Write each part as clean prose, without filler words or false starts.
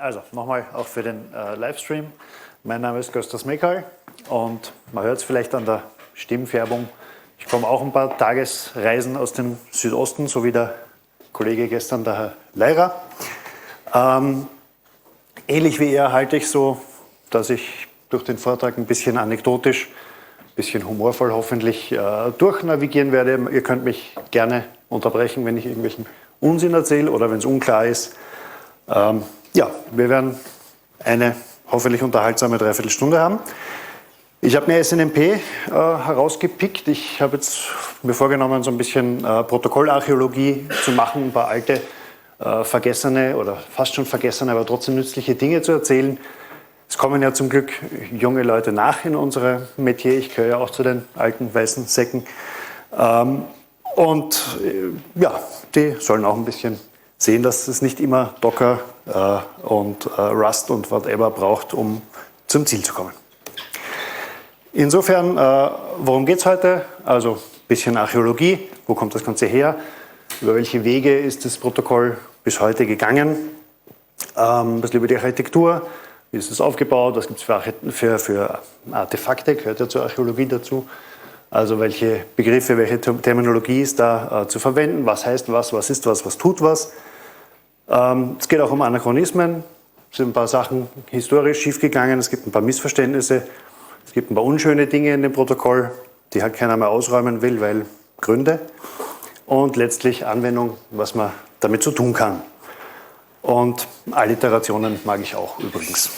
Also nochmal auch für den Livestream. Mein Name ist Gösta Smekal und man hört es vielleicht an der Stimmfärbung. Ich komme auch ein paar Tagesreisen aus dem Südosten, so wie der Kollege gestern, der Herr Leirer. Ähnlich wie er halte ich so, dass ich durch den Vortrag ein bisschen anekdotisch, ein bisschen humorvoll hoffentlich durchnavigieren werde. Ihr könnt mich gerne unterbrechen, wenn ich irgendwelchen Unsinn erzähle oder wenn es unklar ist. Ja, wir werden eine hoffentlich unterhaltsame Dreiviertelstunde haben. Ich habe mir SNMP herausgepickt. Ich habe jetzt mir vorgenommen, so ein bisschen Protokollarchäologie zu machen, ein paar alte, vergessene oder fast schon vergessene, aber trotzdem nützliche Dinge zu erzählen. Es kommen ja zum Glück junge Leute nach in unserem Metier. Ich gehöre ja auch zu den alten weißen Säcken. Und ja, die sollen auch ein bisschen sehen, dass es nicht immer Docker und Rust und whatever braucht, um zum Ziel zu kommen. Insofern, worum geht es heute? Also ein bisschen Archäologie. Wo kommt das Ganze her? Über welche Wege ist das Protokoll bis heute gegangen? Ein bisschen über die Architektur. Wie ist es aufgebaut? Was gibt es für Artefakte? Gehört ja zur Archäologie dazu. Also welche Begriffe, welche Terminologie ist da zu verwenden? Was heißt was ist was tut was? Es geht auch um Anachronismen. Es sind ein paar Sachen historisch schiefgegangen. Es gibt ein paar Missverständnisse. Es gibt ein paar unschöne Dinge in dem Protokoll, die halt keiner mehr ausräumen will, weil Gründe. Und letztlich Anwendung, was man damit so tun kann. Und Alliterationen mag ich auch übrigens.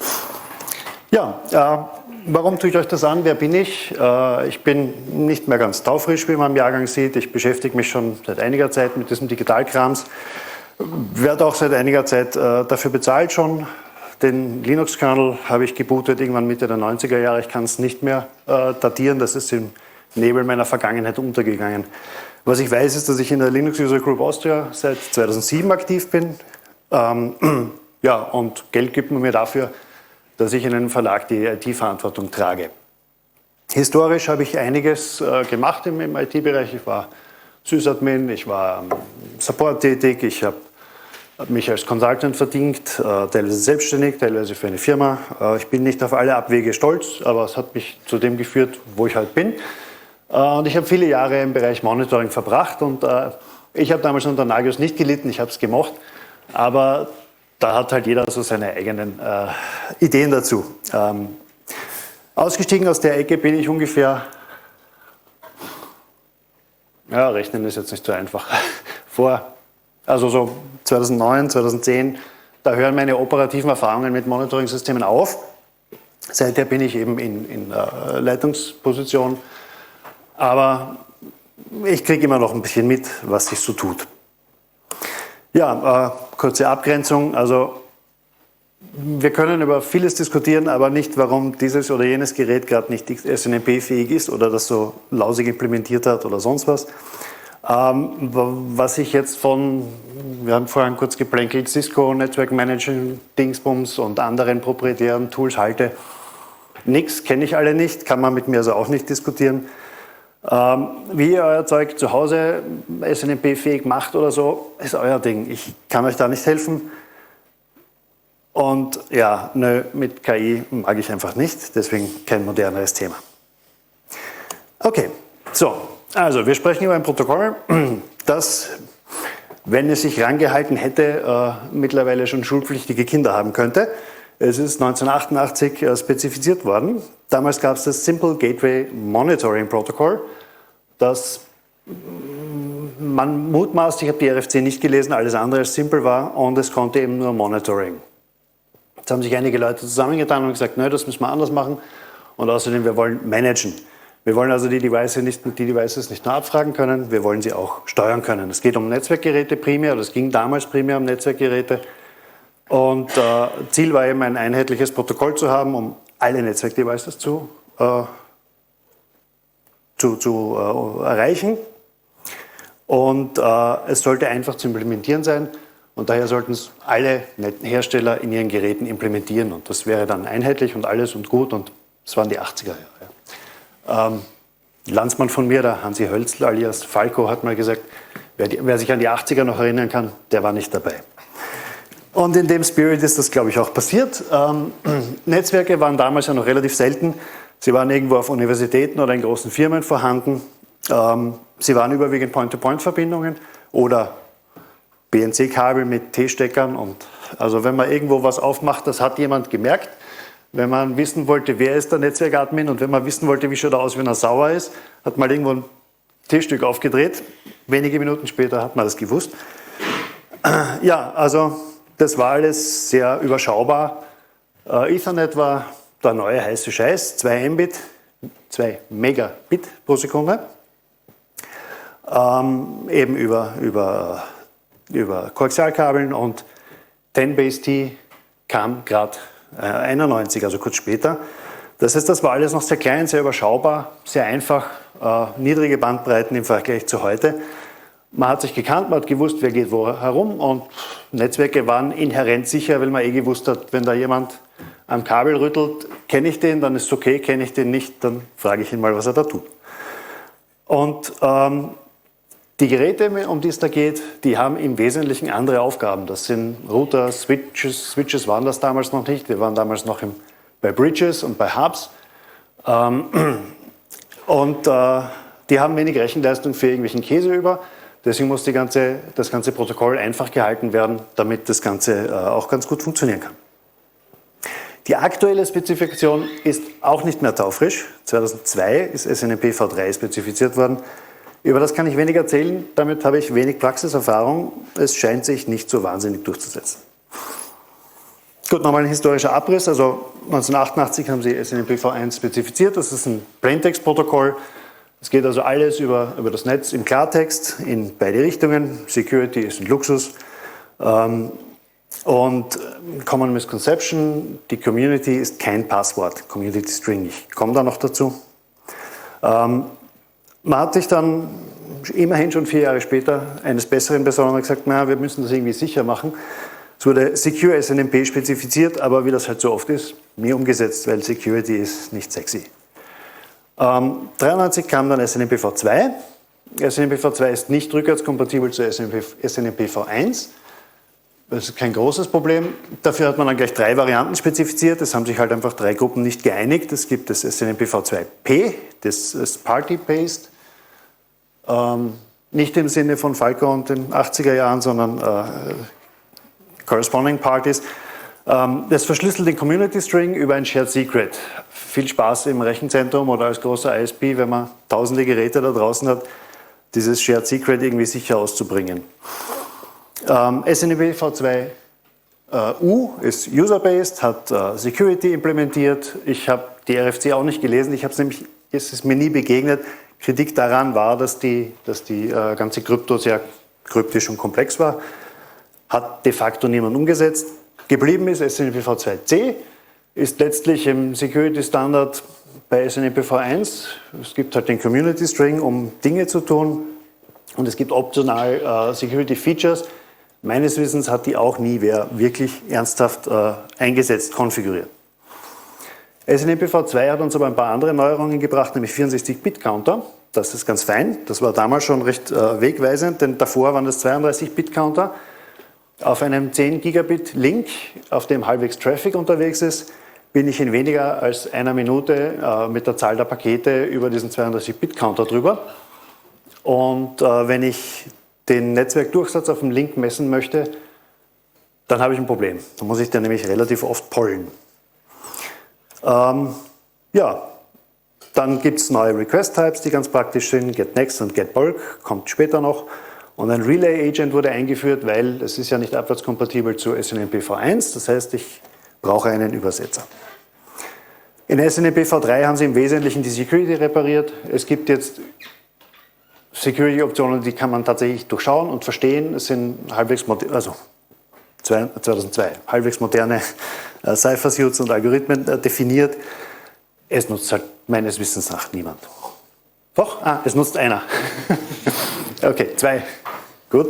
Ja, warum tue ich euch das an? Wer bin ich? Ich bin nicht mehr ganz taufrisch, wie man im Jahrgang sieht. Ich beschäftige mich schon seit einiger Zeit mit diesem Digitalkrams. Werde auch seit einiger Zeit dafür bezahlt schon. Den Linux-Kernel habe ich gebootet irgendwann Mitte der 90er Jahre. Ich kann es nicht mehr datieren. Das ist im Nebel meiner Vergangenheit untergegangen. Was ich weiß, ist, dass ich in der Linux User Group Austria seit 2007 aktiv bin. Ja, und Geld gibt man mir dafür, dass ich in einem Verlag die IT-Verantwortung trage. Historisch habe ich einiges gemacht im IT-Bereich. Ich war Sysadmin, ich war Support tätig, ich habe mich als Consultant verdient, teilweise selbstständig, teilweise für eine Firma. Ich bin nicht auf alle Abwege stolz, aber es hat mich zu dem geführt, wo ich halt bin. Und ich habe viele Jahre im Bereich Monitoring verbracht und ich habe damals unter Nagios nicht gelitten, ich habe es gemocht, aber da hat halt jeder so seine eigenen Ideen dazu. Ausgestiegen aus der Ecke bin ich ungefähr, ja, rechnen ist jetzt nicht so einfach, also so 2009, 2010, da hören meine operativen Erfahrungen mit Monitoring-Systemen auf. Seither bin ich eben in Leitungsposition, aber ich kriege immer noch ein bisschen mit, was sich so tut. Ja, kurze Abgrenzung, also wir können über vieles diskutieren, aber nicht, warum dieses oder jenes Gerät gerade nicht SNMP-fähig ist oder das so lausig implementiert hat oder sonst was. Was ich jetzt wir haben vorhin kurz geplänkelt, Cisco, Network Management, Dingsbums und anderen proprietären Tools halte, nix, kenne ich alle nicht, kann man mit mir also auch nicht diskutieren. Wie ihr euer Zeug zu Hause SNMP-fähig macht oder so, ist euer Ding. Ich kann euch da nicht helfen. Und ja, nö, mit KI mag ich einfach nicht, deswegen kein moderneres Thema. Okay, so, also wir sprechen über ein Protokoll, das, wenn es sich rangehalten hätte, mittlerweile schon schulpflichtige Kinder haben könnte. Es ist 1988 spezifiziert worden. Damals gab es das Simple Gateway Monitoring Protocol, das man mutmaßt, ich habe die RFC nicht gelesen, alles andere als simpel war und es konnte eben nur Monitoring. Jetzt haben sich einige Leute zusammengetan und gesagt, nö, das müssen wir anders machen und außerdem, wir wollen managen. Wir wollen also die Devices nicht nur abfragen können, wir wollen sie auch steuern können. Es geht um Netzwerkgeräte primär, oder es ging damals primär um Netzwerkgeräte. Und Ziel war eben, ein einheitliches Protokoll zu haben, um alle Netzwerkdevices zu erreichen. Und es sollte einfach zu implementieren sein. Und daher sollten es alle Hersteller in ihren Geräten implementieren. Und das wäre dann einheitlich und alles und gut. Und das waren die 80er Jahre. Landsmann von mir, der Hansi Hölzl alias Falco, hat mal gesagt, wer sich an die 80er noch erinnern kann, der war nicht dabei. Und in dem Spirit ist das, glaube ich, auch passiert. Netzwerke waren damals ja noch relativ selten. Sie waren irgendwo auf Universitäten oder in großen Firmen vorhanden. Sie waren überwiegend Point-to-Point-Verbindungen oder BNC-Kabel mit T-Steckern. Und also wenn man irgendwo was aufmacht, das hat jemand gemerkt. Wenn man wissen wollte, wer ist der Netzwerkadmin und wenn man wissen wollte, wie schaut er aus, wenn er sauer ist, hat man irgendwo ein T-Stück aufgedreht. Wenige Minuten später hat man das gewusst. Ja, also das war alles sehr überschaubar. Ethernet war der neue heiße Scheiß, 2 Mbit, 2 Megabit pro Sekunde. Eben über Koaxialkabeln und 10BASE-T kam gerade 91, also kurz später. Das heißt, das war alles noch sehr klein, sehr überschaubar, sehr einfach, niedrige Bandbreiten im Vergleich zu heute. Man hat sich gekannt, man hat gewusst, wer geht wo herum und Netzwerke waren inhärent sicher, weil man gewusst hat, wenn da jemand am Kabel rüttelt, kenne ich den, dann ist es okay, kenne ich den nicht, dann frage ich ihn mal, was er da tut. Und die Geräte, um die es da geht, die haben im Wesentlichen andere Aufgaben. Das sind Router, Switches waren das damals noch nicht. Wir waren damals noch bei Bridges und bei Hubs. Die haben wenig Rechenleistung für irgendwelchen Käse über. Deswegen muss das ganze Protokoll einfach gehalten werden, damit das Ganze auch ganz gut funktionieren kann. Die aktuelle Spezifikation ist auch nicht mehr taufrisch. 2002 ist SNMP v3 spezifiziert worden. Über das kann ich wenig erzählen, damit habe ich wenig Praxiserfahrung. Es scheint sich nicht so wahnsinnig durchzusetzen. Gut, nochmal ein historischer Abriss. Also 1988 haben sie SNMP v1 spezifiziert. Das ist ein Plaintext-Protokoll. Es geht also alles über das Netz im Klartext in beide Richtungen. Security ist ein Luxus. Und Common Misconception, die Community ist kein Passwort, Community String. Ich komme da noch dazu. Man hat sich dann immerhin schon 4 Jahre später eines Besseren besonnen und gesagt, naja, wir müssen das irgendwie sicher machen. Es wurde Secure SNMP spezifiziert, aber wie das halt so oft ist, nie umgesetzt, weil Security ist nicht sexy. 1993 kam dann SNMP v2. SNMP v2 ist nicht rückwärtskompatibel zu SNMP v1. Das ist kein großes Problem. Dafür hat man dann gleich 3 Varianten spezifiziert. Es haben sich halt einfach 3 Gruppen nicht geeinigt. Es gibt das SNMP v2p, das ist Party-Based. Nicht im Sinne von Falco und den 80er Jahren, sondern Corresponding Parties. Das verschlüsselt den Community String über ein Shared Secret. Viel Spaß im Rechenzentrum oder als großer ISP, wenn man tausende Geräte da draußen hat, dieses Shared Secret irgendwie sicher auszubringen. SNMP v2u ist User-Based, hat Security implementiert. Ich habe die RFC auch nicht gelesen, es ist mir nie begegnet. Kritik daran war, dass die ganze Krypto sehr kryptisch und komplex war. Hat de facto niemand umgesetzt. Geblieben ist SNMP v2c, ist letztlich im Security-Standard bei SNMP v1. Es gibt halt den Community String, um Dinge zu tun. Und es gibt optional Security-Features. Meines Wissens hat die auch nie wer wirklich ernsthaft eingesetzt, konfiguriert. SNMP v2 hat uns aber ein paar andere Neuerungen gebracht, nämlich 64-Bit-Counter. Das ist ganz fein. Das war damals schon recht wegweisend, denn davor waren das 32-Bit-Counter. Auf einem 10 Gigabit Link, auf dem halbwegs Traffic unterwegs ist, bin ich in weniger als einer Minute mit der Zahl der Pakete über diesen 32-Bit-Counter drüber. Und wenn ich den Netzwerkdurchsatz auf dem Link messen möchte, dann habe ich ein Problem. Da muss ich den nämlich relativ oft pollen. Ja, dann gibt es neue Request-Types, die ganz praktisch sind. GetNext und GetBulk kommt später noch. Und ein Relay-Agent wurde eingeführt, weil es ist ja nicht abwärtskompatibel zu SNMP v1. Das heißt, ich brauche einen Übersetzer. In SNMP v3 haben sie im Wesentlichen die Security repariert. Es gibt jetzt Security-Optionen, die kann man tatsächlich durchschauen und verstehen. Es sind halbwegs moderne, also 2002, halbwegs moderne Cypher-Suits und Algorithmen definiert. Es nutzt halt meines Wissens nach niemand. Doch? Es nutzt einer. Okay, 2. Gut.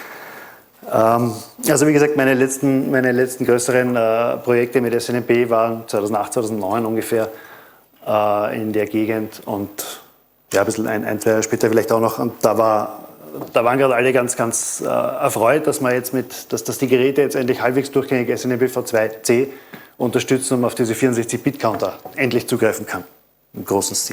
Also wie gesagt, meine letzten größeren Projekte mit SNMP waren 2008, 2009 ungefähr in der Gegend und ja, ein bisschen ein, 2 Jahre später vielleicht auch noch. Und da war da waren gerade alle ganz erfreut, dass man jetzt dass die Geräte jetzt endlich halbwegs durchgängig SNMP-V2C unterstützen und man auf diese 64-Bit-Counter endlich zugreifen kann. Im großen Stil.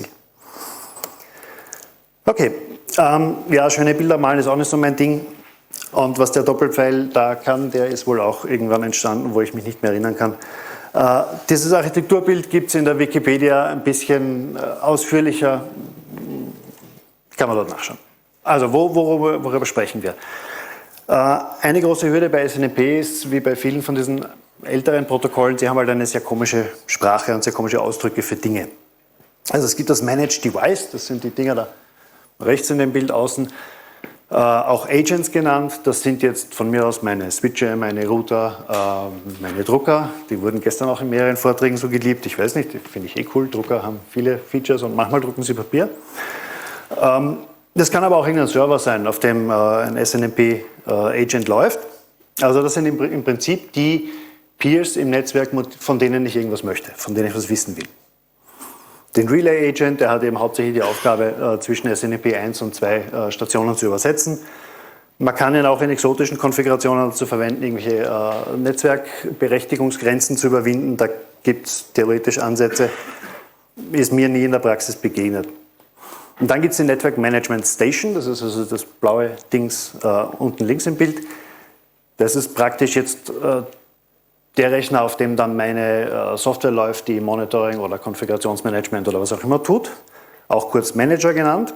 Okay, ja, schöne Bilder malen ist auch nicht so mein Ding. Und was der Doppelpfeil da kann, der ist wohl auch irgendwann entstanden, wo ich mich nicht mehr erinnern kann. Dieses Architekturbild gibt es in der Wikipedia ein bisschen ausführlicher, kann man dort nachschauen. Also worüber sprechen wir? Eine große Hürde bei SNMP ist, wie bei vielen von diesen älteren Protokollen, sie haben halt eine sehr komische Sprache und sehr komische Ausdrücke für Dinge. Also es gibt das Managed Device, das sind die Dinger da rechts in dem Bild außen, auch Agents genannt. Das sind jetzt von mir aus meine Switche, meine Router, meine Drucker. Die wurden gestern auch in mehreren Vorträgen so geliebt. Ich weiß nicht, finde ich cool. Drucker haben viele Features und manchmal drucken sie Papier. Das kann aber auch irgendein Server sein, auf dem ein SNMP-Agent läuft. Also das sind im Prinzip die Peers im Netzwerk, von denen ich irgendwas möchte, von denen ich was wissen will. Den Relay Agent, der hat eben hauptsächlich die Aufgabe, zwischen SNMP 1 und 2 Stationen zu übersetzen. Man kann ihn auch in exotischen Konfigurationen dazu verwenden, irgendwelche Netzwerkberechtigungsgrenzen zu überwinden. Da gibt es theoretisch Ansätze, ist mir nie in der Praxis begegnet. Und dann gibt es die Network Management Station, das ist also das blaue Dings unten links im Bild. Das ist praktisch jetzt der Rechner, auf dem dann meine Software läuft, die Monitoring oder Konfigurationsmanagement oder was auch immer tut, auch kurz Manager genannt.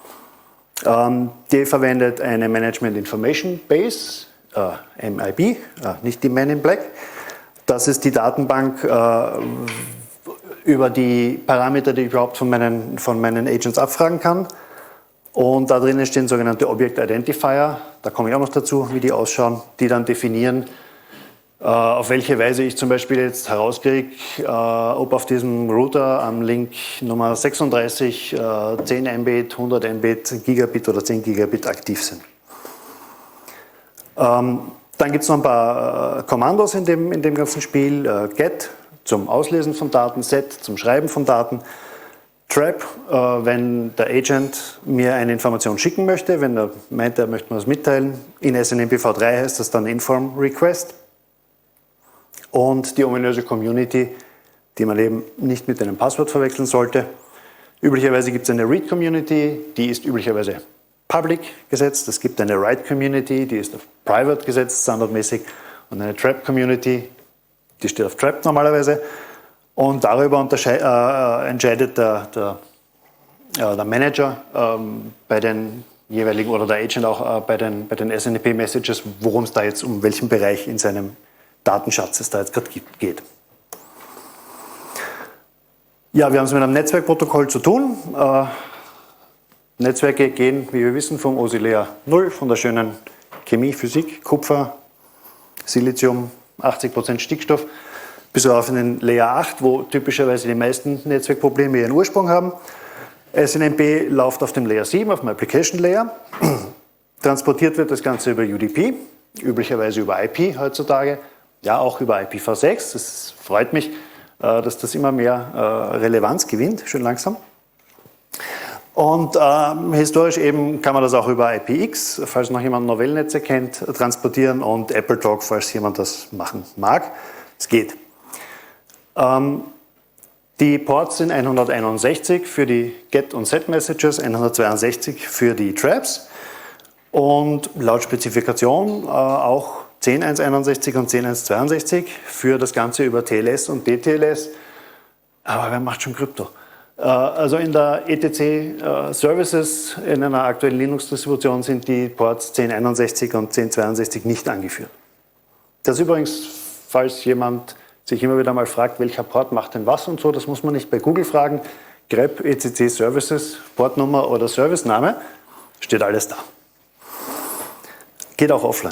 Die verwendet eine Management Information Base, MIB, nicht die Man in Black. Das ist die Datenbank über die Parameter, die ich überhaupt von meinen Agents abfragen kann. Und da drinnen stehen sogenannte Object Identifier, da komme ich auch noch dazu, wie die ausschauen, die dann definieren, auf welche Weise ich zum Beispiel jetzt herauskriege, ob auf diesem Router am Link Nummer 36 10 Mbit, 100 Mbit, Gigabit oder 10 Gigabit aktiv sind. Dann gibt es noch ein paar Kommandos in dem ganzen Spiel. Get zum Auslesen von Daten, Set zum Schreiben von Daten, Trap, wenn der Agent mir eine Information schicken möchte, wenn er meint, er möchte mir was mitteilen. In SNMP-V3 heißt das dann Inform Request. Und die ominöse Community, die man eben nicht mit einem Passwort verwechseln sollte. Üblicherweise gibt es eine Read-Community, die ist üblicherweise public gesetzt. Es gibt eine Write-Community, die ist auf private gesetzt, standardmäßig. Und eine Trap-Community, die steht auf Trap normalerweise. Und darüber entscheidet der Manager bei den jeweiligen, oder der Agent auch bei den SNMP-Messages, worum es da jetzt, um welchen Bereich in seinem Datenschatz es da jetzt gerade geht. Ja, wir haben es mit einem Netzwerkprotokoll zu tun. Netzwerke gehen, wie wir wissen, vom OSI Layer 0, von der schönen Chemie, Physik, Kupfer, Silizium, 80% Stickstoff, bis auf in den Layer 8, wo typischerweise die meisten Netzwerkprobleme ihren Ursprung haben. SNMP läuft auf dem Layer 7, auf dem Application Layer. Transportiert wird das Ganze über UDP, üblicherweise über IP heutzutage. Ja, auch über IPv6. Das freut mich, dass das immer mehr Relevanz gewinnt, schön langsam. Und historisch eben kann man das auch über IPX, falls noch jemand Novellnetze kennt, transportieren und AppleTalk, falls jemand das machen mag. Es geht. Die Ports sind 161 für die Get- und Set-Messages, 162 für die Traps und laut Spezifikation auch 10.161 und 10.162 für das Ganze über TLS und DTLS. Aber wer macht schon Krypto? Also in der ETC Services in einer aktuellen Linux-Distribution sind die Ports 1061 und 1062 nicht angeführt. Das übrigens, falls jemand sich immer wieder mal fragt, welcher Port macht denn was und so, das muss man nicht bei Google fragen. grep ETC Services, Portnummer oder Servicename, steht alles da. Geht auch offline.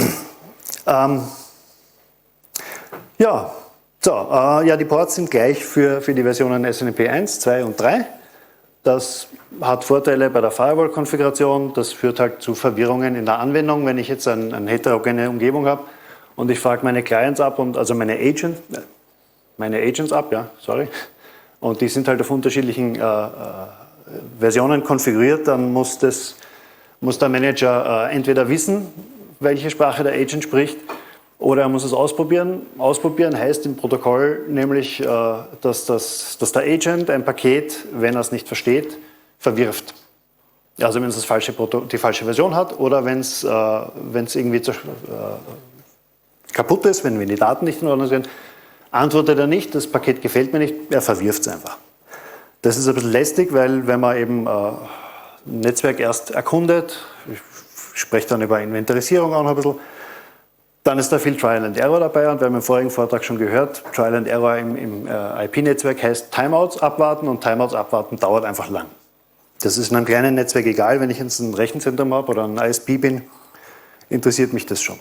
Die Ports sind gleich für die Versionen SNMP 1, 2 und 3. Das hat Vorteile bei der Firewall-Konfiguration. Das führt halt zu Verwirrungen in der Anwendung, wenn ich jetzt eine heterogene Umgebung habe und ich frage meine Clients ab, also meine Agents ab, ja, sorry. Und die sind halt auf unterschiedlichen Versionen konfiguriert, dann muss muss der Manager entweder wissen, welche Sprache der Agent spricht, oder er muss es ausprobieren. Ausprobieren heißt im Protokoll nämlich, dass der Agent ein Paket, wenn er es nicht versteht, verwirft. Also wenn es die falsche Version hat oder wenn es irgendwie kaputt ist, wenn die Daten nicht in Ordnung sind, antwortet er nicht, das Paket gefällt mir nicht, er verwirft es einfach. Das ist ein bisschen lästig, weil wenn man eben ein Netzwerk erst erkundet, ich spreche dann über Inventarisierung auch noch ein bisschen, dann ist da viel Trial and Error dabei und wir haben im vorigen Vortrag schon gehört, Trial and Error im IP-Netzwerk heißt Timeouts abwarten und Timeouts abwarten dauert einfach lang. Das ist in einem kleinen Netzwerk egal, wenn ich jetzt ein Rechenzentrum habe oder ein ISP bin, interessiert mich das schon.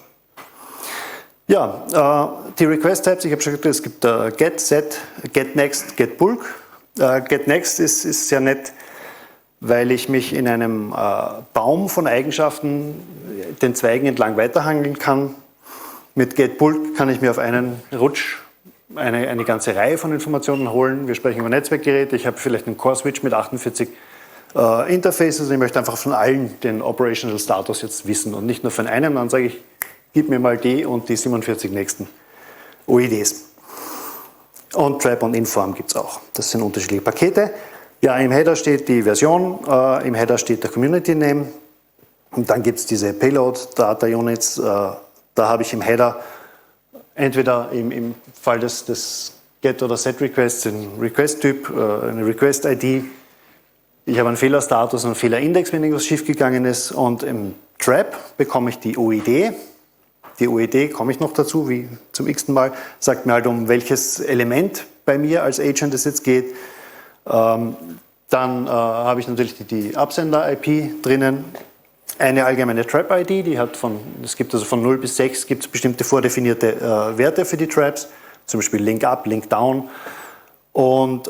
Ja, die Request-Types, ich habe schon gesagt, es gibt Get, Set, Get Next, Get Bulk. Get Next ist sehr nett, weil ich mich in einem Baum von Eigenschaften den Zweigen entlang weiterhangeln kann. Mit Get Bulk kann ich mir auf einen Rutsch eine ganze Reihe von Informationen holen. Wir sprechen über Netzwerkgeräte. Ich habe vielleicht einen Core-Switch mit 48 Interfaces und ich möchte einfach von allen den Operational Status jetzt wissen und nicht nur von einem. Dann sage ich, gib mir mal die und die 47 nächsten OIDs. Und Trap und Inform gibt es auch. Das sind unterschiedliche Pakete. Ja, im Header steht die Version, im Header steht der Community Name und dann gibt es diese Payload Data Units. Da habe ich im Header entweder im Fall des Get- oder Set-Requests einen Request-Typ, eine Request-ID. Ich habe einen Fehlerstatus, einen Fehlerindex, wenn irgendwas schiefgegangen ist. Und im Trap bekomme ich die OID. Die OID, komme ich noch dazu, wie zum x-ten Mal, sagt mir halt, um welches Element bei mir als Agent es jetzt geht. Dann habe ich natürlich die Absender-IP drinnen. Eine allgemeine Trap-ID, es gibt also von 0 bis 6 gibt es bestimmte vordefinierte Werte für die Traps, zum Beispiel Link Up, Link Down. Und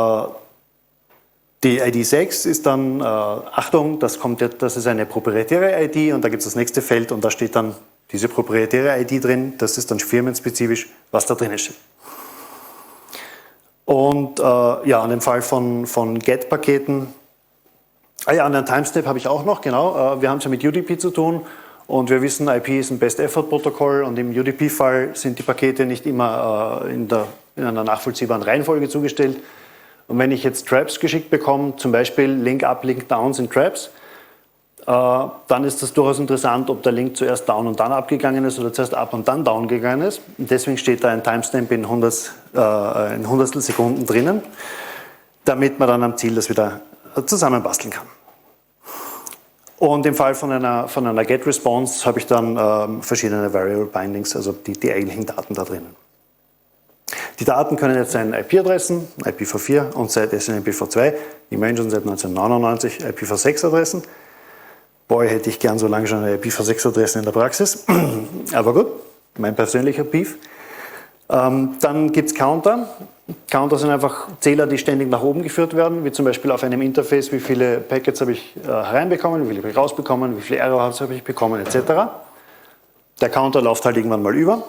die ID 6 ist dann, Achtung, das ist eine proprietäre ID und da gibt es das nächste Feld und da steht dann diese proprietäre ID drin, das ist dann firmenspezifisch, was da drinnen steht. Und ja, an dem Fall von Get-Paketen, an den Timestamp habe ich auch noch, genau, wir haben es ja mit UDP zu tun und wir wissen, IP ist ein Best-Effort-Protokoll und im UDP-Fall sind die Pakete nicht immer in einer nachvollziehbaren Reihenfolge zugestellt. Und wenn ich jetzt Traps geschickt bekomme, zum Beispiel Link Up, Link Down sind Traps, dann ist das durchaus interessant, ob der Link zuerst down und dann abgegangen ist oder zuerst up und dann down gegangen ist. Und deswegen steht da ein Timestamp in Hundertstel Sekunden drinnen, damit man dann am Ziel das wieder zusammenbasteln kann. Und im Fall von einer Get-Response habe ich dann verschiedene Variable Bindings, also die eigentlichen Daten da drinnen. Die Daten können jetzt sein IP-Adressen, IPv4 und seit IPv2, immerhin schon seit 1999 IPv6-Adressen. Boy, hätte ich gern so lange schon eine IPv6-Adresse in der Praxis. Aber gut, mein persönlicher Beef. Dann gibt es Counter. Counter sind einfach Zähler, die ständig nach oben geführt werden, wie zum Beispiel auf einem Interface, wie viele Packets habe ich hereinbekommen, wie viele habe ich rausbekommen, wie viele Errors habe ich bekommen, etc. Der Counter läuft halt irgendwann mal über.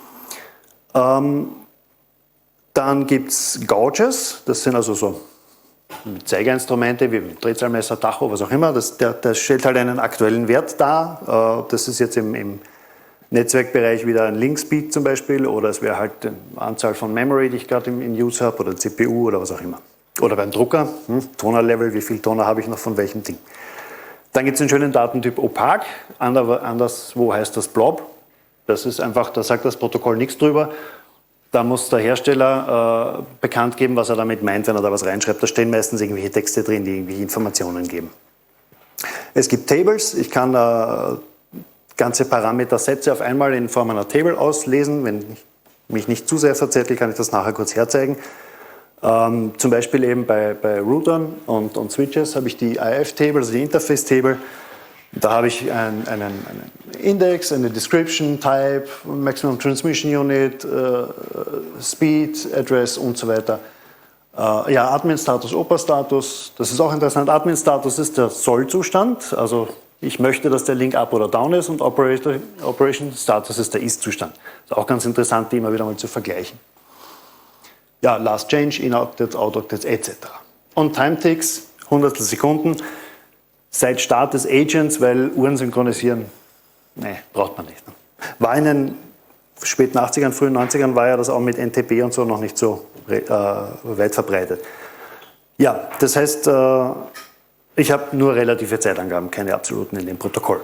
Dann gibt es Gauges, das sind also so Zeigerinstrumente wie Drehzahlmesser, Tacho, was auch immer. Das stellt halt einen aktuellen Wert dar. Das ist jetzt im Netzwerkbereich wieder ein Link-Speed zum Beispiel oder es wäre halt die Anzahl von Memory, die ich gerade im Use habe oder CPU oder was auch immer. Oder beim Drucker, Toner-Level, wie viel Toner habe ich noch von welchem Ding. Dann gibt es den schönen Datentyp Opak, anderswo heißt das Blob. Das ist einfach, da sagt das Protokoll nichts drüber. Da muss der Hersteller bekannt geben, was er damit meint, wenn er da was reinschreibt. Da stehen meistens irgendwelche Texte drin, die irgendwelche Informationen geben. Es gibt Tables. Ich kann ganze Parametersätze auf einmal in Form einer Table auslesen. Wenn ich mich nicht zu sehr verzettel, kann ich das nachher kurz herzeigen. Zum Beispiel eben bei Routern und Switches habe ich die IF-Table, also die Interface-Table. Da habe ich einen Index, eine Description, Type, Maximum Transmission Unit, Speed, Address und so weiter. Ja, Admin-Status, OPA-Status, das ist auch interessant. Admin-Status ist der Soll-Zustand, also ich möchte, dass der Link up oder down ist und Operation-Status ist der Ist-Zustand. Das ist auch ganz interessant, die immer wieder mal zu vergleichen. Ja, Last Change, In-Octets, Out-Octets etc. Und Time-Ticks, Hundertstel Sekunden. seit Start des Agents, weil Uhren synchronisieren, nee, braucht man nicht. War in den späten 80ern, frühen 90ern war ja das auch mit NTP und so noch nicht so weit verbreitet. Ja, das heißt, ich habe nur relative Zeitangaben, keine absoluten in dem Protokoll.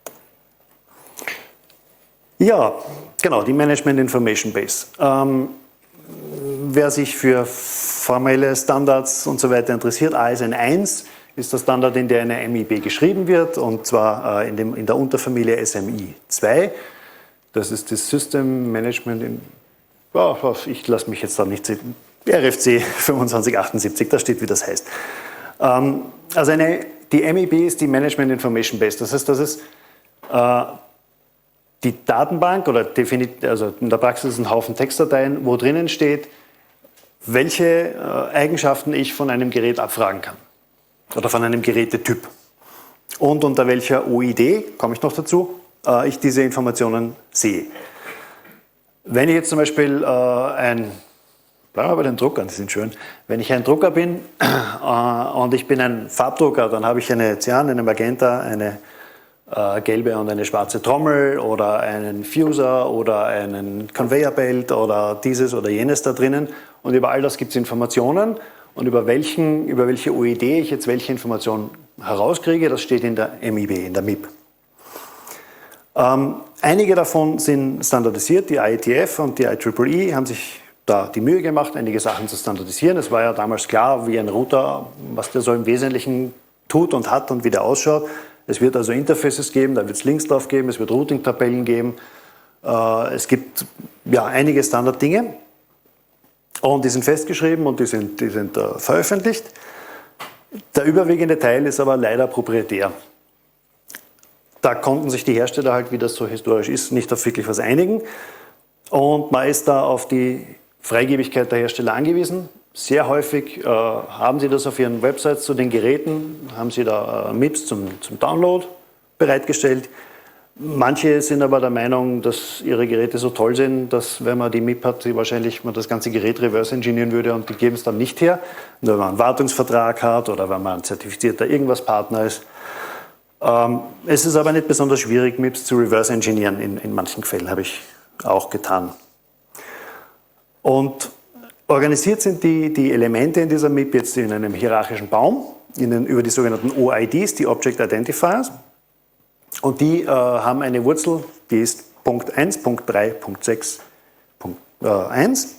Ja, genau, die Management Information Base. Wer sich für formelle Standards und so weiter interessiert, ASN 1 ist der Standard, in der eine MIB geschrieben wird, und zwar in der Unterfamilie SMI 2. Das ist das System Management ich lasse mich jetzt da nicht sehen. RFC 2578, da steht, wie das heißt. Also die MIB ist die Management Information Base. Das heißt, das ist die Datenbank, oder also in der Praxis ein Haufen Textdateien, wo drinnen steht, welche Eigenschaften ich von einem Gerät abfragen kann. Oder von einem Gerätetyp. Und unter welcher OID, komme ich noch dazu, ich diese Informationen sehe. Wenn ich jetzt zum Beispiel bleiben wir bei den Druckern, die sind schön. Wenn ich ein Drucker bin und ich bin ein Farbdrucker, dann habe ich eine Cyan, eine Magenta, eine gelbe und eine schwarze Trommel oder einen Fuser oder einen Conveyor Belt oder dieses oder jenes da drinnen. Und über all das gibt es Informationen. Und über welche OID ich jetzt welche Informationen herauskriege, das steht in der MIB, in der MIB. Einige davon sind standardisiert. Die IETF und die IEEE haben sich da die Mühe gemacht, einige Sachen zu standardisieren. Es war ja damals klar, wie ein Router, was der so im Wesentlichen tut und hat und wie der ausschaut. Es wird also Interfaces geben, da wird es Links drauf geben, es wird Routing-Tabellen geben. Es gibt ja einige Standarddinge und die sind festgeschrieben und die sind veröffentlicht. Der überwiegende Teil ist aber leider proprietär. Da konnten sich die Hersteller halt, wie das so historisch ist, nicht auf wirklich was einigen. Und man ist da auf die Freigebigkeit der Hersteller angewiesen. Sehr häufig haben sie das auf ihren Websites zu den Geräten, haben sie da MIBs zum Download bereitgestellt. Manche sind aber der Meinung, dass ihre Geräte so toll sind, dass, wenn man die MIB hat, sie wahrscheinlich man das ganze Gerät reverse engineeren würde und die geben es dann nicht her. Nur wenn man einen Wartungsvertrag hat oder wenn man ein zertifizierter irgendwas Partner ist. Es ist aber nicht besonders schwierig, MIBs zu reverse engineeren. In manchen Fällen habe ich auch getan. Und organisiert sind die Elemente in dieser MIB jetzt in einem hierarchischen Baum, über die sogenannten OIDs, die Object Identifiers. Und die haben eine Wurzel, die ist Punkt 1, Punkt 3, Punkt 6, Punkt 1.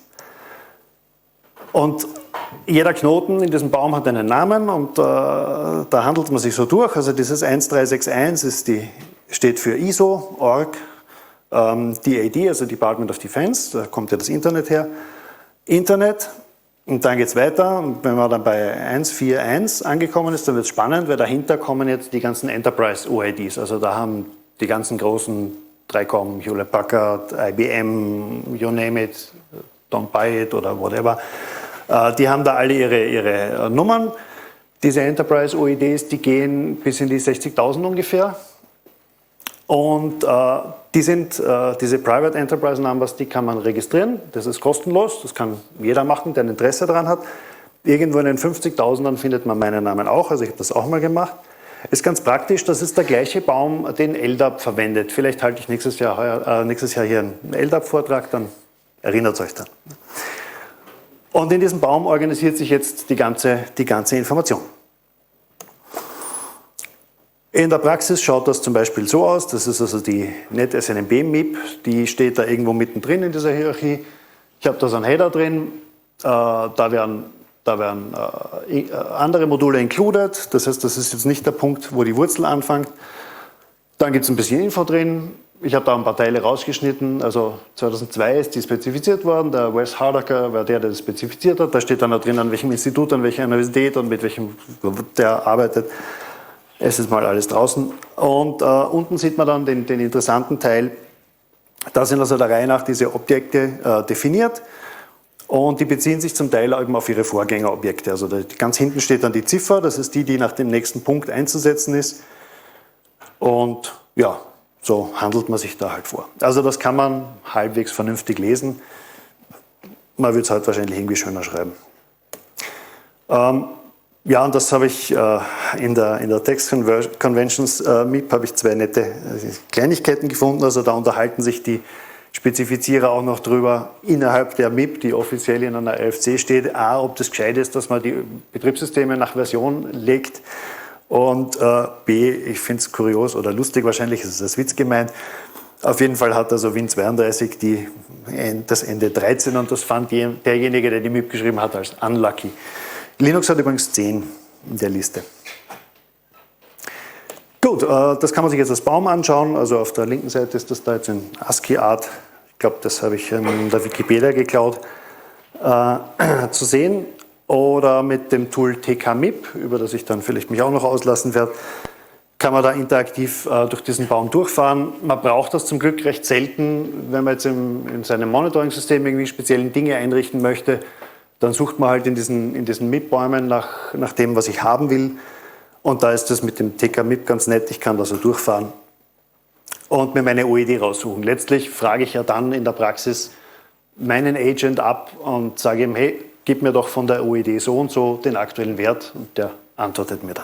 Und jeder Knoten in diesem Baum hat einen Namen und da handelt man sich so durch. Also dieses 1361 steht für ISO, Org, DAD, also Department of Defense, da kommt ja das Internet her. Internet, und dann geht es weiter. Und wenn man dann bei 141 angekommen ist, dann wird es spannend, weil dahinter kommen jetzt die ganzen Enterprise-OIDs. Also da haben die ganzen großen 3Com, Hewlett Packard, IBM, you name it, don't buy it oder whatever. Die haben da alle ihre Nummern. Diese Enterprise-OIDs, die gehen bis in die 60.000 ungefähr. Und diese Private Enterprise Numbers, die kann man registrieren. Das ist kostenlos, das kann jeder machen, der ein Interesse daran hat. Irgendwo in den 50.000ern findet man meinen Namen auch, also ich habe das auch mal gemacht. Ist ganz praktisch, das ist der gleiche Baum, den LDAP verwendet. Vielleicht halte ich nächstes Jahr hier einen LDAP-Vortrag, dann erinnert es euch dann. Und in diesem Baum organisiert sich jetzt die ganze Information. In der Praxis schaut das zum Beispiel so aus, das ist also die NetSNMB-MIB, die steht da irgendwo mittendrin in dieser Hierarchie. Ich habe da so einen Header drin, da werden andere Module included, das heißt, das ist jetzt nicht der Punkt, wo die Wurzel anfängt. Dann gibt es ein bisschen Info drin, ich habe da ein paar Teile rausgeschnitten, also 2002 ist die spezifiziert worden, der Wes Hardaker war der das spezifiziert hat, da steht dann da drin, an welchem Institut, an welcher Universität und mit welchem der arbeitet. Es ist mal alles draußen. Und unten sieht man dann den interessanten Teil. Da sind also der Reihe nach diese Objekte definiert. Und die beziehen sich zum Teil eben auf ihre Vorgängerobjekte. Also ganz hinten steht dann die Ziffer. Das ist die nach dem nächsten Punkt einzusetzen ist. Und ja, so handelt man sich da halt vor. Also das kann man halbwegs vernünftig lesen. Man würde es halt wahrscheinlich irgendwie schöner schreiben. Ja, und das habe ich in der Text Conventions MIP habe ich zwei nette Kleinigkeiten gefunden. Also da unterhalten sich die Spezifizierer auch noch drüber innerhalb der MIP, die offiziell in einer RFC steht, A, ob das gescheit ist, dass man die Betriebssysteme nach Version legt, und B, ich finde es kurios oder lustig, wahrscheinlich ist es als Witz gemeint. Auf jeden Fall hat also Win32 das Ende 13 und das fand derjenige, der die MIP geschrieben hat, als unlucky. Linux hat übrigens 10 in der Liste. Gut, das kann man sich jetzt als Baum anschauen. Also auf der linken Seite ist das da jetzt in ASCII-Art. Ich glaube, das habe ich in der Wikipedia geklaut, zu sehen. Oder mit dem Tool TKMIP, über das ich dann vielleicht mich auch noch auslassen werde, kann man da interaktiv durch diesen Baum durchfahren. Man braucht das zum Glück recht selten, wenn man jetzt in seinem Monitoring-System irgendwie speziellen Dinge einrichten möchte. Dann sucht man halt in diesen MIP-Bäumen nach dem, was ich haben will. Und da ist das mit dem TKMIP ganz nett. Ich kann da so durchfahren und mir meine OED raussuchen. Letztlich frage ich ja dann in der Praxis meinen Agent ab und sage ihm, hey, gib mir doch von der OED so und so den aktuellen Wert, und der antwortet mir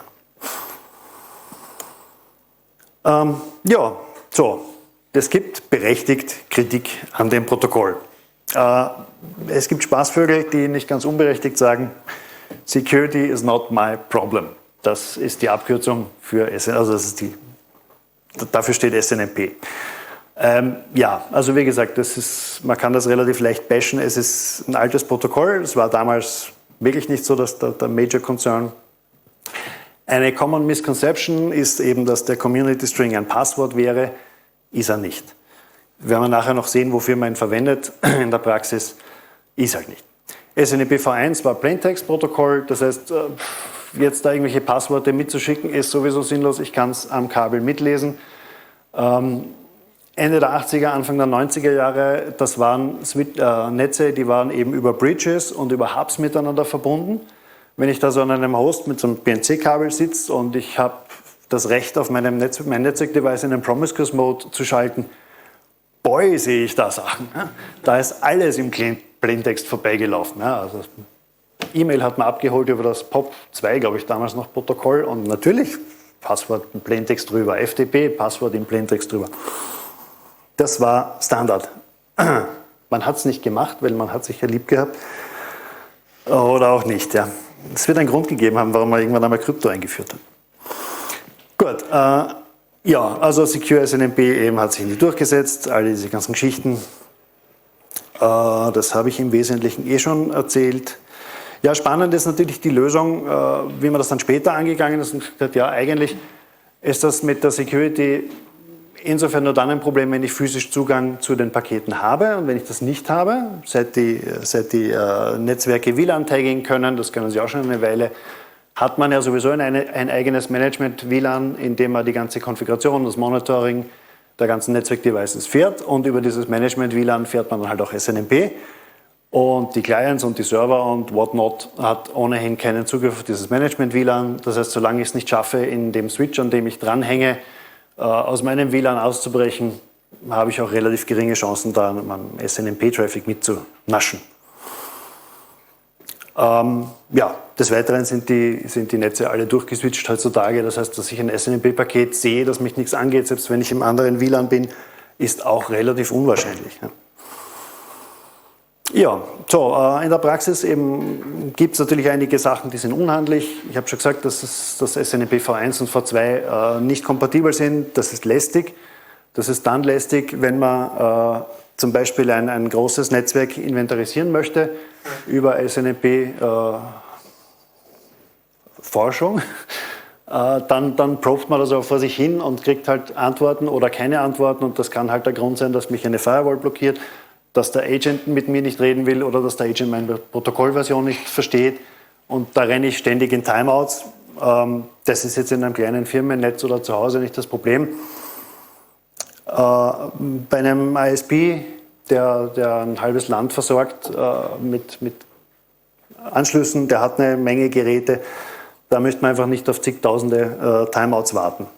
dann. Ja, so, es gibt berechtigt Kritik an dem Protokoll. Es gibt Spaßvögel, die nicht ganz unberechtigt sagen, Security is not my problem. Das ist die Abkürzung für SNMP, also dafür steht SNMP. Ja, also wie gesagt, man kann das relativ leicht bashen. Es ist ein altes Protokoll. Es war damals wirklich nicht so, dass der Major Concern. Eine Common Misconception ist eben, dass der Community String ein Passwort wäre. Ist er nicht. Werden wir nachher noch sehen, wofür man ihn verwendet in der Praxis. Ist halt nicht. SNMP v1 war Plaintext-Protokoll. Das heißt, jetzt da irgendwelche Passworte mitzuschicken, ist sowieso sinnlos. Ich kann es am Kabel mitlesen. Ende der 80er, Anfang der 90er Jahre, das waren Netze, die waren eben über Bridges und über Hubs miteinander verbunden. Wenn ich da so an einem Host mit so einem PNC-Kabel sitze und ich habe das Recht, auf mein Netzwerk-Device in den Promiscuous-Mode zu schalten, boy, sehe ich da Sachen. Da ist alles im Plaintext vorbeigelaufen. Also E-Mail hat man abgeholt über das POP2, glaube ich, damals noch Protokoll, und natürlich Passwort im Plaintext drüber, FTP, Passwort im Plaintext drüber. Das war Standard. Man hat es nicht gemacht, weil man hat sich ja lieb gehabt. Oder auch nicht, ja. Es wird einen Grund gegeben haben, warum man irgendwann einmal Krypto eingeführt hat. Gut, ja, also Secure SNMP eben hat sich nicht durchgesetzt, all diese ganzen Geschichten. Das habe ich im Wesentlichen eh schon erzählt. Ja, spannend ist natürlich die Lösung, wie man das dann später angegangen ist und gesagt hat, ja, eigentlich ist das mit der Security insofern nur dann ein Problem, wenn ich physisch Zugang zu den Paketen habe, und wenn ich das nicht habe, seit die Netzwerke WLAN-Tagging können, das können sie auch schon eine Weile, hat man ja sowieso ein eigenes Management-WLAN, in dem man die ganze Konfiguration, das Monitoring der ganzen Netzwerk-Devices fährt, und über dieses Management-WLAN fährt man dann halt auch SNMP, und die Clients und die Server und whatnot hat ohnehin keinen Zugriff auf dieses Management-WLAN. Das heißt, solange ich es nicht schaffe, in dem Switch, an dem ich dranhänge, aus meinem WLAN auszubrechen, habe ich auch relativ geringe Chancen, da am SNMP-Traffic mitzunaschen. Ja, des Weiteren sind die Netze alle durchgeswitcht heutzutage. Das heißt, dass ich ein SNMP-Paket sehe, das mich nichts angeht, selbst wenn ich im anderen WLAN bin, ist auch relativ unwahrscheinlich. Ja, so, in der Praxis gibt es natürlich einige Sachen, die sind unhandlich. Ich habe schon gesagt, dass SNMP v1 und v2 nicht kompatibel sind. Das ist lästig. Das ist dann lästig, wenn man zum Beispiel ein großes Netzwerk inventarisieren möchte über SNMP Forschung. Dann probt man das auch vor sich hin und kriegt halt Antworten oder keine Antworten, und das kann halt der Grund sein, dass mich eine Firewall blockiert, dass der Agent mit mir nicht reden will oder dass der Agent meine Protokollversion nicht versteht, und da renne ich ständig in Timeouts. Das ist jetzt in einem kleinen Firmennetz oder zu Hause nicht das Problem. Bei einem ISP, der ein halbes Land versorgt mit Anschlüssen, der hat eine Menge Geräte, da möchte man einfach nicht auf zigtausende Timeouts warten.